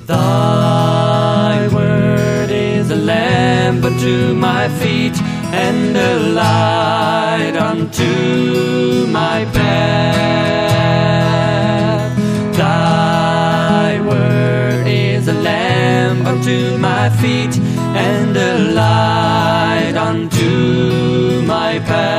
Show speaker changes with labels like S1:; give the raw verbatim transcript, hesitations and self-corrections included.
S1: Thy word is a lamp unto my feet, and a light unto my path. Thy word is a lamp unto my feet, and a light unto my path.